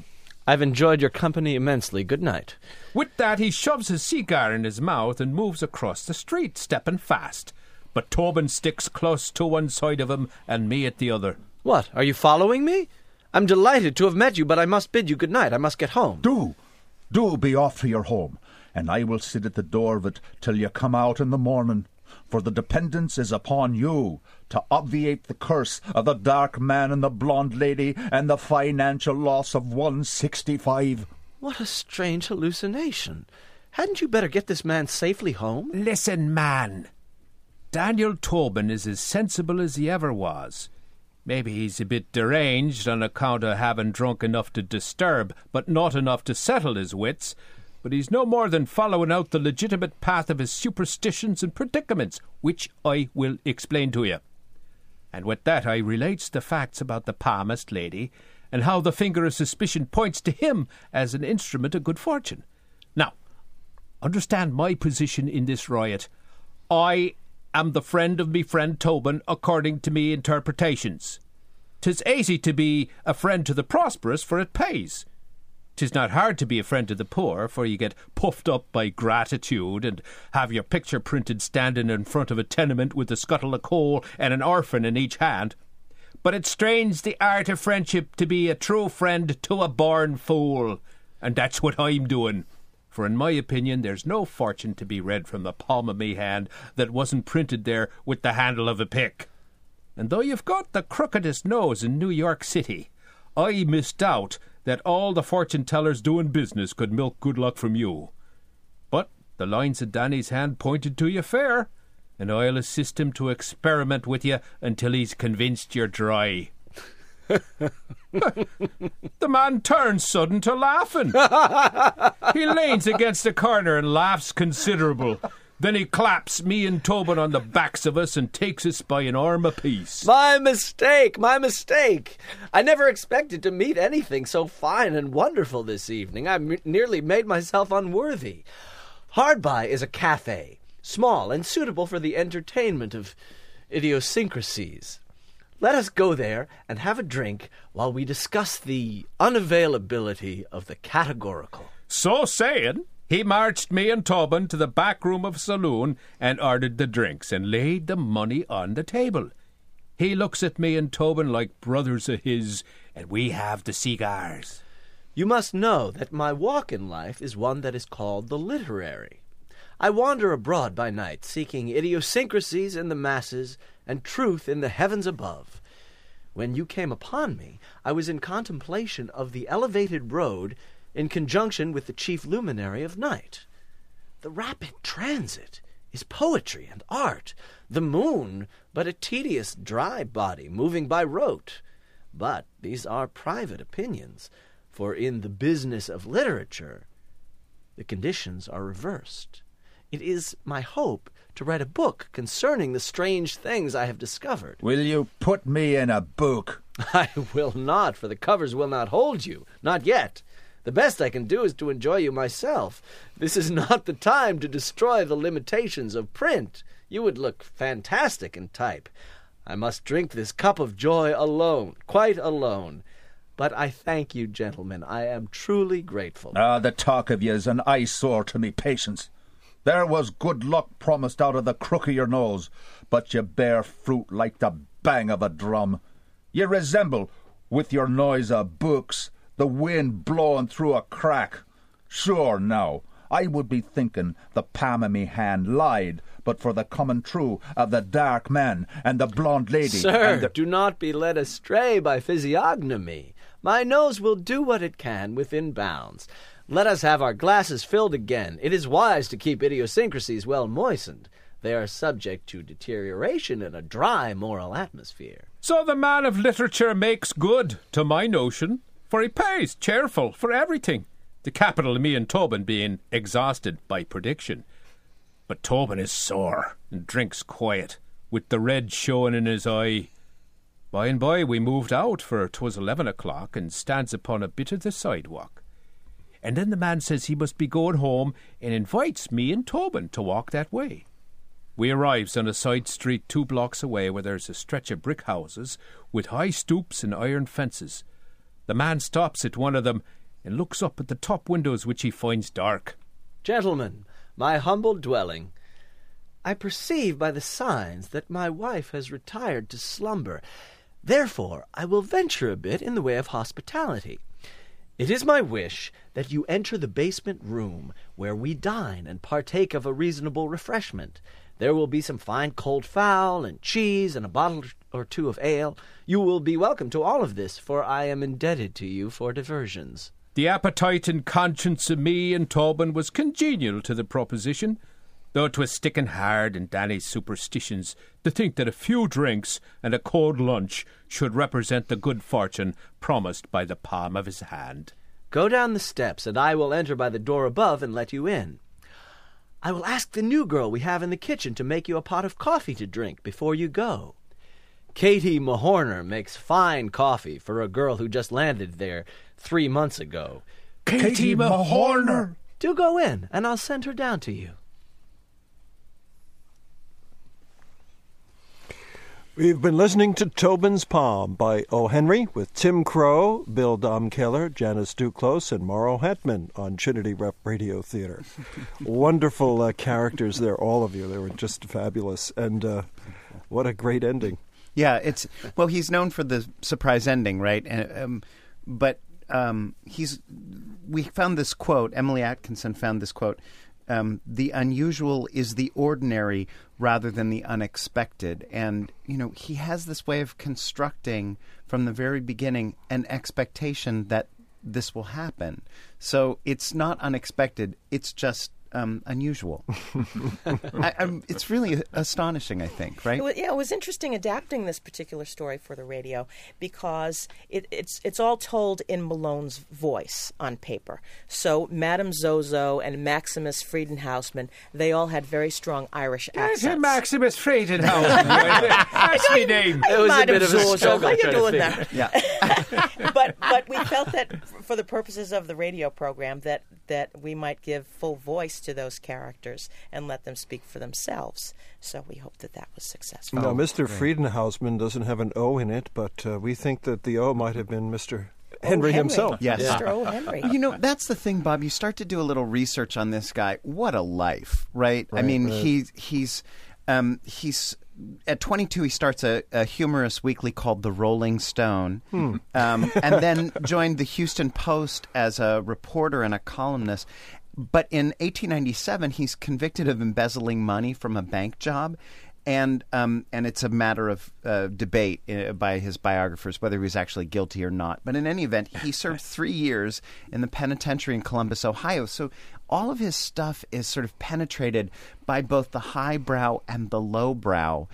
I've enjoyed your company immensely. Good night. With that, he shoves his cigar in his mouth and moves across the street, stepping fast. But Tobin sticks close to one side of him and me at the other. What, are you following me? I'm delighted to have met you, but I must bid you good night. I must get home. Do be off to your home, and I will sit at the door of it till you come out in the morning. For the dependence is upon you to obviate the curse of the dark man and the blonde lady and the financial loss of 165. What a strange hallucination. Hadn't you better get this man safely home? Listen, man. Daniel Tobin is as sensible as he ever was. Maybe he's a bit deranged on account of having drunk enough to disturb, but not enough to settle his wits. But he's no more than following out the legitimate path of his superstitions and predicaments, which I will explain to you. And with that I relates the facts about the palmist lady, and how the finger of suspicion points to him as an instrument of good fortune. Now, understand my position in this riot. I am the friend of me friend Tobin, according to me interpretations. 'Tis easy to be a friend to the prosperous, for it pays. 'Tis not hard to be a friend to the poor, for you get puffed up by gratitude and have your picture printed standing in front of a tenement with a scuttle of coal and an orphan in each hand. But it strains the art of friendship to be a true friend to a born fool, and that's what I'm doing. For in my opinion there's no fortune to be read from the palm of me hand that wasn't printed there with the handle of a pick. And though you've got the crookedest nose in New York City, I misdoubt that all the fortune-tellers doing business could milk good luck from you. But the lines of Danny's hand pointed to you fair, and I'll assist him to experiment with you until he's convinced you're dry. The man turns sudden to laughing. He leans against a corner and laughs considerable. Then he claps me and Tobin on the backs of us and takes us by an arm apiece. My mistake! I never expected to meet anything so fine and wonderful this evening. I nearly made myself unworthy. Hard by is a cafe, small and suitable for the entertainment of idiosyncrasies. Let us go there and have a drink while we discuss the unavailability of the categorical. So saying, he marched me and Tobin to the back room of a saloon and ordered the drinks and laid the money on the table. He looks at me and Tobin like brothers of his, and we have the cigars. You must know that my walk in life is one that is called the literary. I wander abroad by night, seeking idiosyncrasies in the masses and truth in the heavens above. When you came upon me, I was in contemplation of the elevated road in conjunction with the chief luminary of night. The rapid transit is poetry and art, the moon but a tedious dry body moving by rote. But these are private opinions, for in the business of literature the conditions are reversed. It is my hope to write a book concerning the strange things I have discovered. Will you put me in a book? I will not, for the covers will not hold you. Not yet. The best I can do is to enjoy you myself. This is not the time to destroy the limitations of print. You would look fantastic in type. I must drink this cup of joy alone, quite alone. But I thank you, gentlemen. I am truly grateful. The talk of you is an eyesore to me patience. There was good luck promised out of the crook of your nose, but you bear fruit like the bang of a drum. You resemble, with your noise of books, the wind blowing through a crack. Sure now, I would be thinking the palm of me hand lied, but for the coming true of the dark man and the blonde lady. Sir, do not be led astray by physiognomy. My nose will do what it can within bounds. Let us have our glasses filled again. It is wise to keep idiosyncrasies well moistened. They are subject to deterioration in a dry moral atmosphere. So the man of literature makes good, to my notion, for he pays cheerful for everything, the capital of me and Tobin being exhausted by prediction. But Tobin is sore and drinks quiet, with the red showing in his eye. By and by we moved out, for 'twas 11 o'clock, and stands upon a bit of the sidewalk. And then the man says he must be going home and invites me and Tobin to walk that way. We arrives on a side street 2 blocks away where there's a stretch of brick houses with high stoops and iron fences. The man stops at one of them and looks up at the top windows which he finds dark. Gentlemen, my humble dwelling, I perceive by the signs that my wife has retired to slumber. Therefore, I will venture a bit in the way of hospitality. It is my wish that you enter the basement room where we dine and partake of a reasonable refreshment. There will be some fine cold fowl and cheese and a bottle or two of ale. You will be welcome to all of this, for I am indebted to you for diversions. The appetite and conscience of me and Tobin was congenial to the proposition, though 'twas sticking hard in Danny's superstitions to think that a few drinks and a cold lunch should represent the good fortune promised by the palm of his hand. Go down the steps, and I will enter by the door above and let you in. I will ask the new girl we have in the kitchen to make you a pot of coffee to drink before you go. Katie Mahorner makes fine coffee for a girl who just landed there 3 months ago. Katie Mahorner! Do go in, and I'll send her down to you. We've been listening to Tobin's Palm by O. Henry with Tim Crow, Bill Domkeller, Janice Duclos, and Mauro Hetman on Trinity Rep Radio Theater. Wonderful characters there, all of you. They were just fabulous. And what a great ending. Yeah, he's known for the surprise ending, right? We found this quote, Emily Atkinson found this quote, the unusual is the ordinary rather than the unexpected. And, he has this way of constructing from the very beginning an expectation that this will happen. So it's not unexpected, it's just unusual. It's really astonishing, I think, right? It was interesting adapting this particular story for the radio because it's all told in Malone's voice on paper. So Madame Zozo and Maximus Friedenhausman, they all had very strong Irish accents. Maximus Friedenhausman. That's my name. It was Madame a bit of a Zozo, struggle. how you trying to doing figure there? Yeah. But we felt that for the purposes of the radio program that we might give full voice to those characters and let them speak for themselves. So we hope that was successful. Now, Mr. Friedenhausman doesn't have an O in it, but we think that the O might have been Mr. Henry himself. Yes. Mr. O. Henry. That's the thing, Bob. You start to do a little research on this guy. What a life, right? I mean, right. He's at 22, he starts a humorous weekly called The Rolling Stone, and then joined the Houston Post as a reporter and a columnist. But in 1897, he's convicted of embezzling money from a bank job, and it's a matter of debate by his biographers whether he was actually guilty or not. But in any event, he served 3 years in the penitentiary in Columbus, Ohio. So all of his stuff is sort of penetrated by both the highbrow and the lowbrow,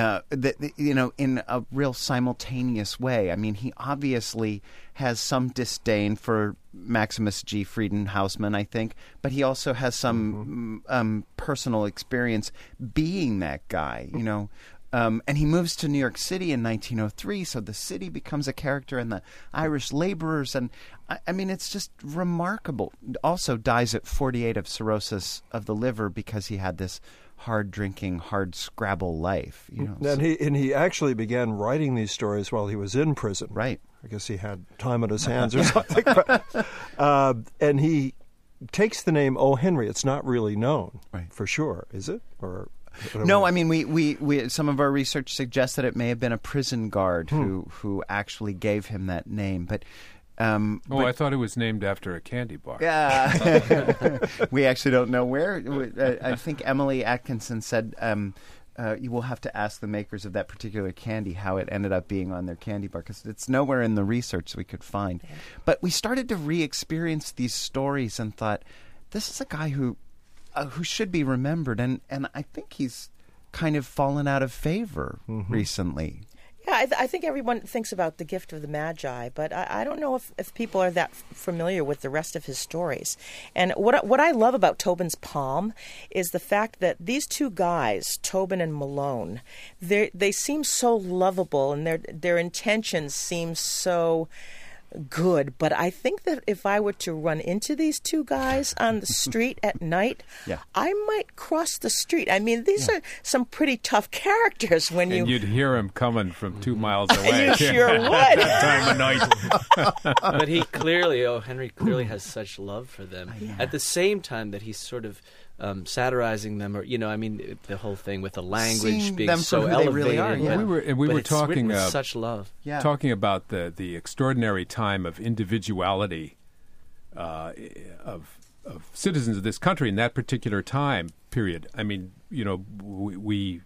in a real simultaneous way. I mean, he obviously has some disdain for Maximus G. Friedenhausman, I think, but he also has some personal experience being that guy, and he moves to New York City in 1903, so the city becomes a character, and the Irish laborers, and I mean, it's just remarkable. Also dies at 48 of cirrhosis of the liver because he had this hard-drinking, hard-scrabble life. And he actually began writing these stories while he was in prison. Right. I guess he had time on his hands or something. And he takes the name O. Henry. It's not really known for sure, is it? Or no, I mean, we some of our research suggests that it may have been a prison guard who actually gave him that name, but. I thought it was named after a candy bar. Yeah, we actually don't know where. I think Emily Atkinson said you will have to ask the makers of that particular candy how it ended up being on their candy bar, because it's nowhere in the research we could find. Yeah. But we started to re-experience these stories and thought, this is a guy who should be remembered, and I think he's kind of fallen out of favor recently. Yeah, I think everyone thinks about The Gift of the Magi, but I don't know if people are that familiar with the rest of his stories. And what I love about Tobin's Palm is the fact that these two guys, Tobin and Malone, they seem so lovable, and their intentions seem so good, but I think that if I were to run into these two guys on the street at night, I might cross the street. I mean, these are some pretty tough characters when and you'd hear him coming from 2 miles away. You sure would. Time of night. But O. Henry clearly has such love for them. At the same time that he's sort of satirizing them, or the whole thing with the language Seeing being them so for who they elevated. really are, yeah. We were it's talking written with such love. Yeah. Talking about the extraordinary time of individuality of citizens of this country in that particular time period. I mean, we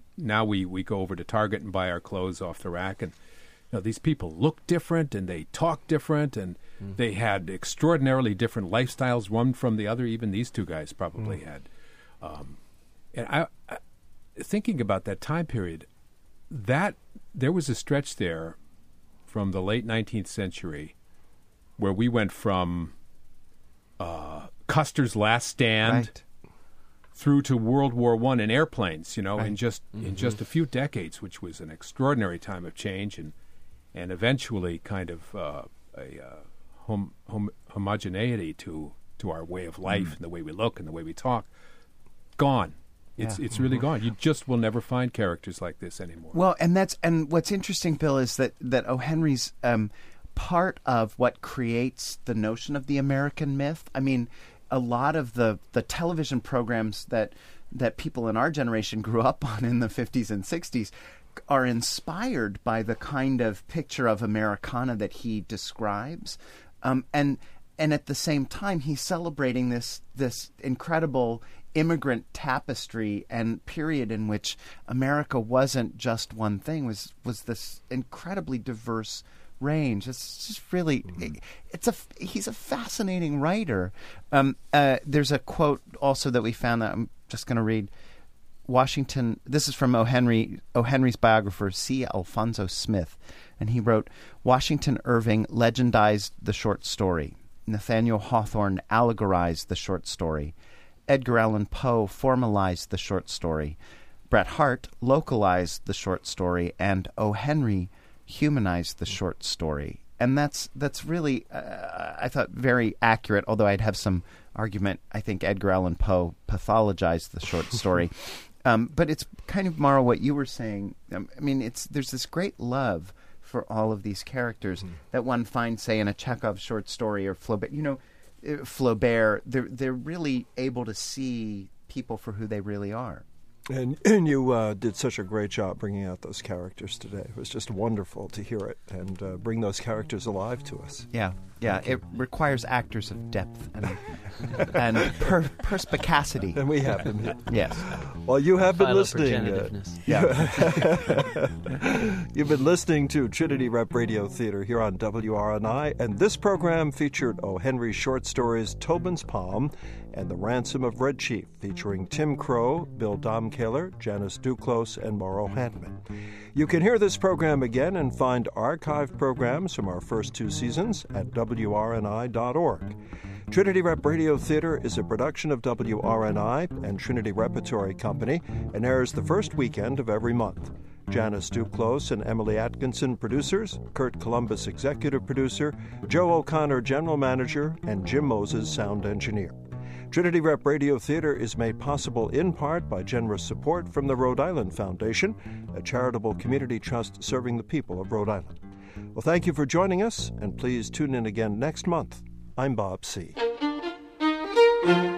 go over to Target and buy our clothes off the rack, and these people look different and they talk different, and they had extraordinarily different lifestyles, one from the other. Even these two guys probably had. And I thinking about that time period, that there was a stretch there from the late 19th century where we went from Custer's Last Stand through to World War I in airplanes, in just a few decades, which was an extraordinary time of change, and eventually kind of a homogeneity to our way of life and the way we look and the way we talk. Gone. It's really gone. You just will never find characters like this anymore. Well, and what's interesting, Bill, is that O. Henry's part of what creates the notion of the American myth. I mean, a lot of the television programs that people in our generation grew up on in the 50s and 60s are inspired by the kind of picture of Americana that he describes, and at the same time he's celebrating this incredible immigrant tapestry and period in which America wasn't just one thing, was this incredibly diverse range. It's just really, he's a fascinating writer. There's a quote also that we found that I'm just going to read. Washington, this is from O. Henry's biographer, C. Alfonso Smith, and he wrote, Washington Irving legendized the short story. Nathaniel Hawthorne allegorized the short story. Edgar Allan Poe formalized the short story. Bret Harte localized the short story, and O. Henry humanized the short story. And that's really, I thought, very accurate, although I'd have some argument. I think Edgar Allan Poe pathologized the short story. But it's kind of, Mara, what you were saying. I mean, there's this great love for all of these characters that one finds, say, in a Chekhov short story or Flaubert. Flaubert, they're really able to see people for who they really are. And you did such a great job bringing out those characters today. It was just wonderful to hear it and bring those characters alive to us. Yeah. It requires actors of depth and perspicacity. And we have them here. Yes. Well, you have been listening. You've been listening to Trinity Rep Radio Theater here on WRNI, and this program featured O. Henry short stories Tobin's Palm and The Ransom of Red Chief, featuring Tim Crow, Bill Domkaler, Janice Duclos, and Mauro Handman. You can hear this program again and find archived programs from our first 2 seasons at WRNI.org. Trinity Rep Radio Theater is a production of WRNI and Trinity Repertory Company and airs the first weekend of every month. Janice Duclos and Emily Atkinson, producers, Kurt Columbus, executive producer, Joe O'Connor, general manager, and Jim Moses, sound engineer. Trinity Rep Radio Theater is made possible in part by generous support from the Rhode Island Foundation, a charitable community trust serving the people of Rhode Island. Well, thank you for joining us, and please tune in again next month. I'm Bob C.